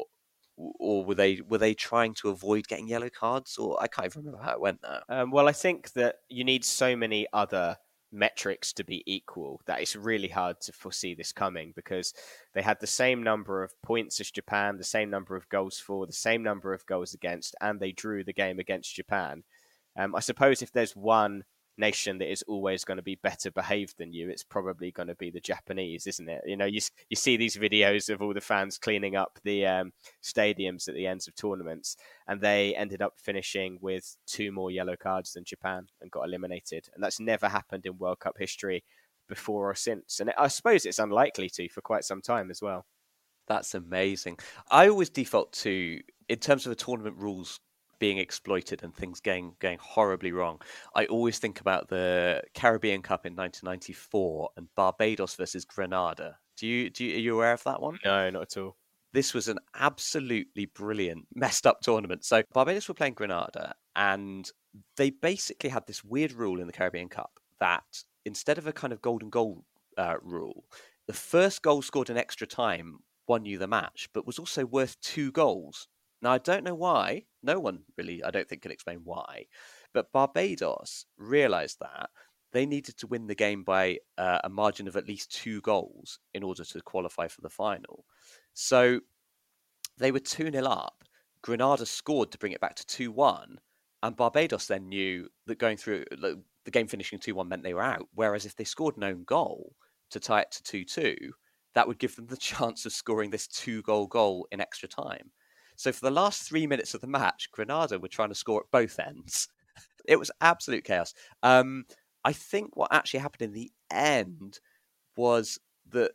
S3: Or were they were they trying to avoid getting yellow cards? Or I can't even remember how it went now.
S2: Um, well, I think that you need so many other metrics to be equal that it's really hard to foresee this coming, because they had the same number of points as Japan, the same number of goals for, the same number of goals against, and they drew the game against Japan. Um, I suppose if there's one nation that is always going to be better behaved than you, it's probably going to be the Japanese, isn't it? You know, you you see these videos of all the fans cleaning up the um, stadiums at the ends of tournaments, and they ended up finishing with two more yellow cards than Japan and got eliminated. And that's never happened in World Cup history before or since. And I suppose it's unlikely to for quite some time as well.
S3: That's amazing. I always default to, in terms of the tournament rules being exploited and things going going horribly wrong, I always think about the Caribbean Cup in nineteen ninety-four and Barbados versus Grenada. Do you do you, are you aware of that one?
S2: No, not at all.
S3: This was an absolutely brilliant, messed up tournament. So Barbados were playing Grenada, and they basically had this weird rule in the Caribbean Cup that instead of a kind of golden goal uh, rule, the first goal scored in extra time won you the match, but was also worth two goals. Now, I don't know why. No one really, I don't think, can explain why. But Barbados realised that they needed to win the game by uh, a margin of at least two goals in order to qualify for the final. So they were two nil up. Grenada scored to bring it back to two one. And Barbados then knew that going through the, the game finishing two one meant they were out. Whereas if they scored an own goal to tie it to two two, that would give them the chance of scoring this two-goal goal in extra time. So for the last three minutes of the match, Grenada were trying to score at both ends. It was absolute chaos. Um, I think what actually happened in the end was that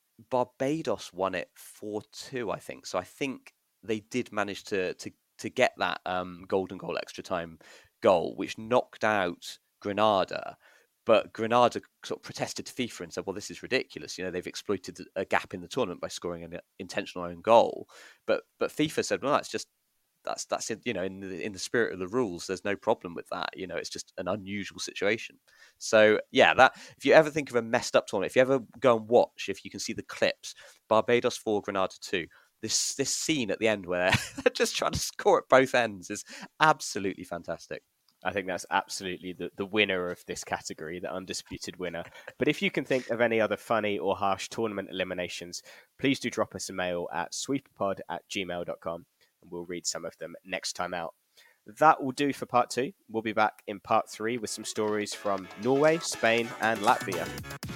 S3: Barbados won it four two, I think. So I think they did manage to to to get that um, golden goal extra time goal, which knocked out Grenada. But Grenada sort of protested to FIFA and said, well, this is ridiculous. You know, they've exploited a gap in the tournament by scoring an intentional own goal. But but FIFA said, well, that's just, that's, that's you know, in the, in the spirit of the rules, there's no problem with that. You know, it's just an unusual situation. So, yeah, that if you ever think of a messed up tournament, if you ever go and watch, if you can see the clips, Barbados four, Grenada two, this, this scene at the end where they're just trying to score at both ends is absolutely fantastic.
S2: I think that's absolutely the, the winner of this category, the undisputed winner. But if you can think of any other funny or harsh tournament eliminations, please do drop us a mail at sweeperpod at gmail dot com and we'll read some of them next time out. That will do for part two. We'll be back in part three with some stories from Norway, Spain, and Latvia.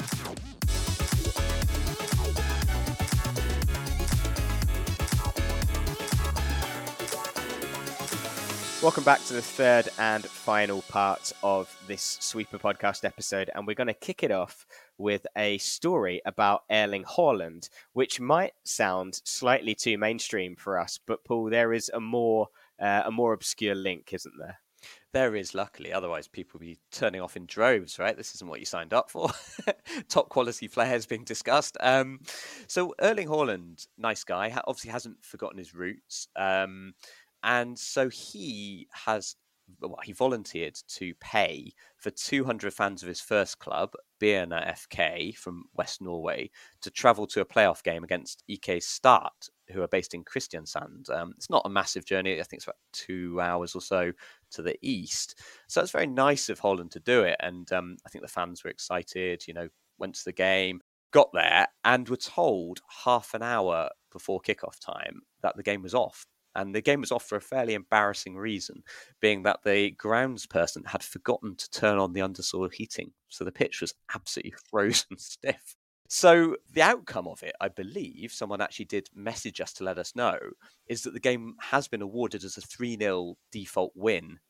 S2: Welcome back to the third and final part of this Sweeper podcast episode, and we're going to kick it off with a story about Erling Haaland, which might sound slightly too mainstream for us, but Paul, there is a more uh, a more obscure link, isn't there?
S3: There is, luckily. Otherwise, people would be turning off in droves, right? This isn't what you signed up for. Top quality players being discussed. Um, so Erling Haaland, nice guy, obviously hasn't forgotten his roots. Um, And so he has well, he volunteered to pay for two hundred fans of his first club, Byrna F K from West Norway, to travel to a playoff game against I K Start, who are based in Kristiansand. Um, it's not a massive journey. I think it's about two hours or so to the east. So it's very nice of Holland to do it. And um, I think the fans were excited, you know, went to the game, got there and were told half an hour before kickoff time that the game was off. And the game was off for a fairly embarrassing reason, being that the groundsperson had forgotten to turn on the undersoil heating. So the pitch was absolutely frozen stiff. So the outcome of it, I believe, someone actually did message us to let us know, is that the game has been awarded as a three nil default win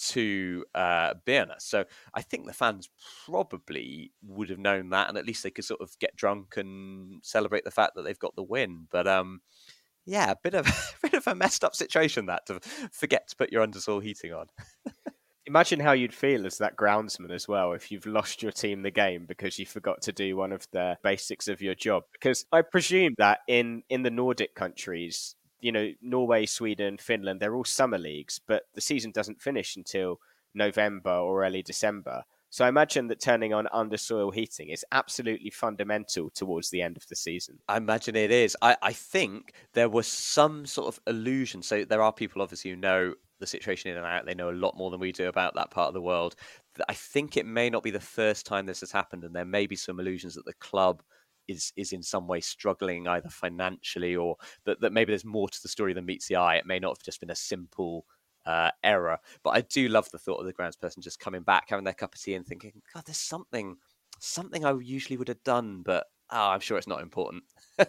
S3: to uh, Byrna. So I think the fans probably would have known that, and at least they could sort of get drunk and celebrate the fact that they've got the win. But um, yeah, a bit of a bit of a messed up situation that to forget to put your undersoil heating on.
S2: Imagine how you'd feel as that groundsman as well if you've lost your team the game because you forgot to do one of the basics of your job. Because I presume that in, in the Nordic countries, you know, Norway, Sweden, Finland, they're all summer leagues, but the season doesn't finish until November or early December. So I imagine that turning on undersoil heating is absolutely fundamental towards the end of the season.
S3: I imagine it is. I, I think there was some sort of illusion. So there are people obviously who know the situation in and out. They know a lot more than we do about that part of the world. I think it may not be the first time this has happened, and there may be some illusions that the club is is in some way struggling either financially or that, that maybe there's more to the story than meets the eye. It may not have just been a simple uh, error. But I do love the thought of the groundsperson just coming back, having their cup of tea and thinking, God, there's something, something I usually would have done, but oh, I'm sure it's not important.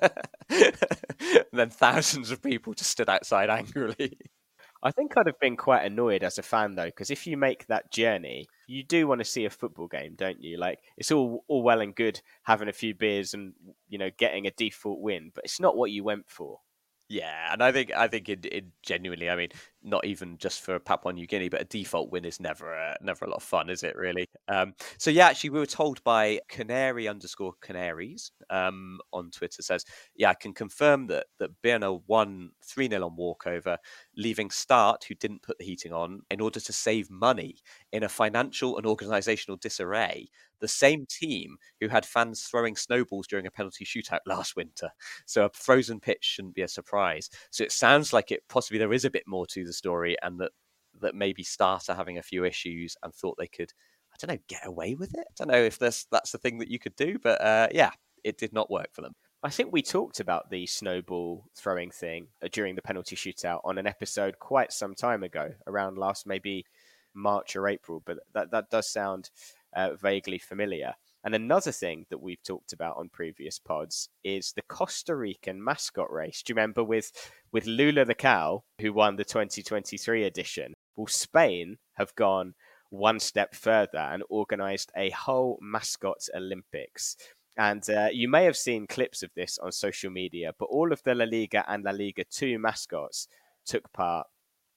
S3: And then thousands of people just stood outside angrily.
S2: I think I'd have been quite annoyed as a fan, though, because if you make that journey, you do want to see a football game, don't you? Like, it's all all well and good having a few beers and, you know, getting a default win, but it's not what you went for.
S3: Yeah, and I think I think it, it genuinely, I mean, not even just for Papua New Guinea, but a default win is never a, never a lot of fun, is it really? Um, so yeah, actually, we were told by Canary underscore Canaries um, on Twitter says, yeah, I can confirm that that Byrna won three nil on walkover, leaving Start, who didn't put the heating on, in order to save money in a financial and organisational disarray. The same team who had fans throwing snowballs during a penalty shootout last winter. So a frozen pitch shouldn't be a surprise. So it sounds like it possibly there is a bit more to the story, and that that maybe Start are having a few issues and thought they could, I don't know, get away with it. I don't know if that's that's the thing that you could do, but uh, yeah, it did not work for them.
S2: I think we talked about the snowball throwing thing during the penalty shootout on an episode quite some time ago, around last maybe March or April, but that, that does sound uh, vaguely familiar. And another thing that we've talked about on previous pods is the Costa Rican mascot race. Do you remember with, with Lula the cow, who won the twenty twenty-three edition? Well, Spain have gone one step further and organised a whole mascot Olympics. And uh, you may have seen clips of this on social media, but all of the La Liga and La Liga two mascots took part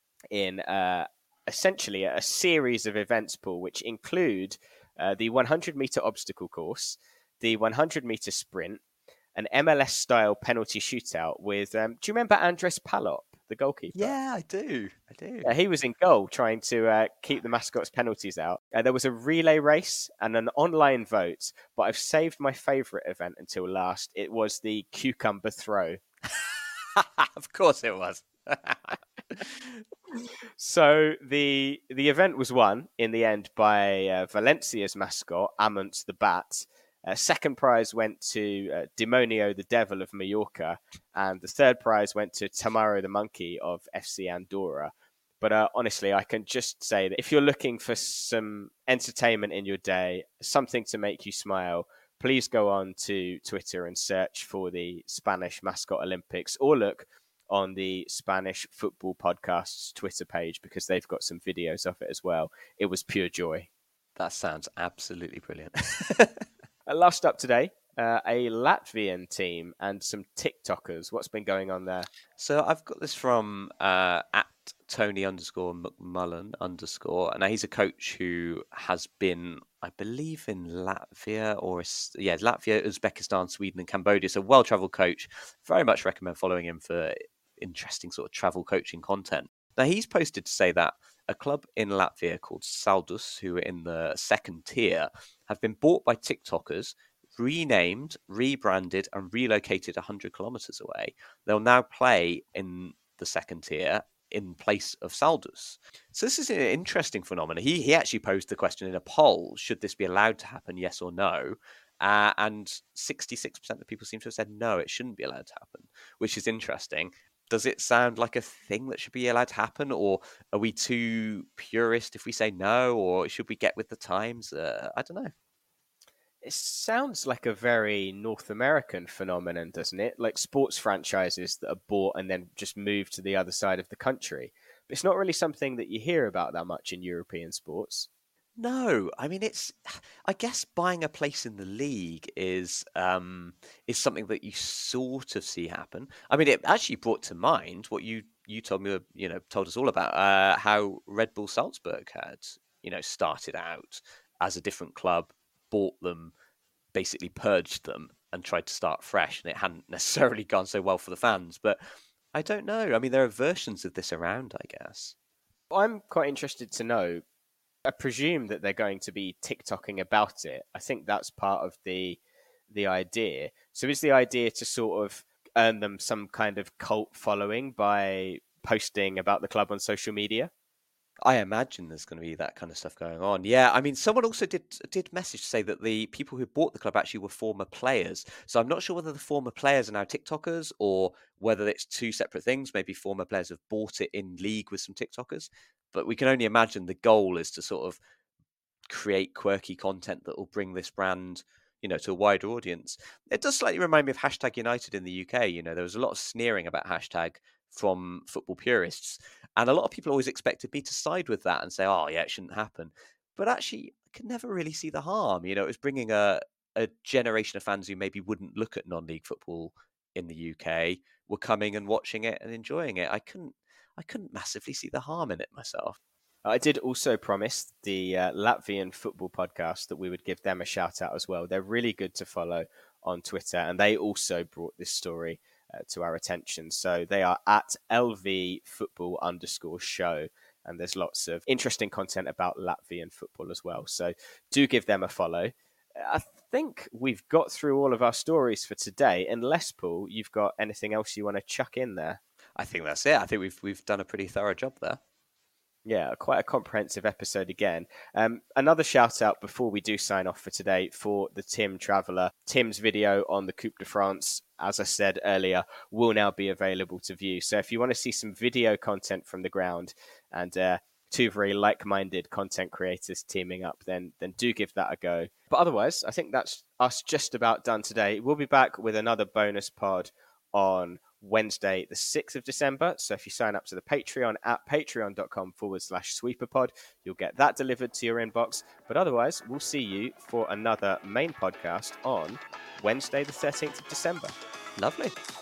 S2: in uh, essentially a series of events, Paul, which include uh, the one hundred meter obstacle course, the one hundred meter sprint, an M L S-style penalty shootout with, um, do you remember Andres Palop, the goalkeeper?
S3: Yeah, I do. I do.
S2: Yeah, he was in goal trying to uh, keep the mascots' penalties out. Uh, there was a relay race and an online vote, but I've saved my favourite event until last. It was the cucumber throw.
S3: Of course it was.
S2: So the the event was won in the end by uh, Valencia's mascot, Amont the Bat. Uh, second prize went to uh, Demonio the Devil of Mallorca, and the third prize went to Tamaro the Monkey of F C Andorra. But uh, honestly, I can just say that if you're looking for some entertainment in your day, something to make you smile, please go on to Twitter and search for the Spanish Mascot Olympics, or look on the Spanish Football Podcast's Twitter page, because they've got some videos of it as well. It was pure joy.
S3: That sounds absolutely brilliant.
S2: Uh, last up today, uh, a Latvian team and some TikTokers. What's been going on there?
S3: So I've got this from uh, at Tony underscore McMullen underscore. And now he's a coach who has been, I believe, in Latvia or yeah, Latvia, Uzbekistan, Sweden, and Cambodia. So well-traveled coach. Very much recommend following him for interesting sort of travel coaching content. Now he's posted to say that a club in Latvia called Saldus, who are in the second tier, have been bought by TikTokers, renamed, rebranded, and relocated one hundred kilometres away. They'll now play in the second tier in place of Saldus. So this is an interesting phenomenon. He he actually posed the question in a poll: should this be allowed to happen, yes or no? Uh, and sixty-six percent of people seem to have said no, it shouldn't be allowed to happen, which is interesting. Does it sound like a thing that should be allowed to happen, or are we too purist if we say no, or should we get with the times? Uh, I don't know.
S2: It sounds like a very North American phenomenon, doesn't it? Like sports franchises that are bought and then just move to the other side of the country. But it's not really something that you hear about that much in European sports.
S3: No, I mean it's. I guess buying a place in the league is um, is something that you sort of see happen. I mean, it actually brought to mind what you you told me, you know, told us all about uh, how Red Bull Salzburg had, you know, started out as a different club, bought them, basically purged them, and tried to start fresh, and it hadn't necessarily gone so well for the fans. But I don't know. I mean, there are versions of this around, I guess.
S2: I'm quite interested to know. I presume that they're going to be TikToking about it. I think that's part of the the idea. So is the idea to sort of earn them some kind of cult following by posting about the club on social media?
S3: I imagine there's going to be that kind of stuff going on. Yeah, I mean, someone also did did message to say that the people who bought the club actually were former players. So I'm not sure whether the former players are now TikTokers or whether it's two separate things. Maybe former players have bought it in league with some TikTokers. But we can only imagine the goal is to sort of create quirky content that will bring this brand, you know, to a wider audience. It does slightly remind me of hashtag United in the U K. You know, there was a lot of sneering about hashtag from football purists, and a lot of people always expected me to side with that and say, "Oh, yeah, it shouldn't happen." But actually, I could never really see the harm. You know, it was bringing a a generation of fans who maybe wouldn't look at non-league football in the U K were coming and watching it and enjoying it. I couldn't, I couldn't massively see the harm in it myself.
S2: I did also promise the uh, Latvian football podcast that we would give them a shout out as well. They're really good to follow on Twitter, and they also brought this story uh, to our attention. So they are at L V football underscore show, and there's lots of interesting content about Latvian football as well. So do give them a follow. I think we've got through all of our stories for today. Unless, Paul, you've got anything else you want to chuck in there?
S3: I think that's it. I think we've we've done a pretty thorough job there.
S2: Yeah, quite a comprehensive episode again. Um, another shout out before we do sign off for today for the Tim Traveller. Tim's video on the Coupe de France, as I said earlier, will now be available to view. So if you want to see some video content from the ground and uh, two very like-minded content creators teaming up, then then do give that a go. But otherwise, I think that's us just about done today. We'll be back with another bonus pod on Wednesday, the sixth of December. So if you sign up to the Patreon at patreon.com forward slash sweeperpod, you'll get that delivered to your inbox. But otherwise, we'll see you for another main podcast on Wednesday, the thirteenth of December.
S3: Lovely.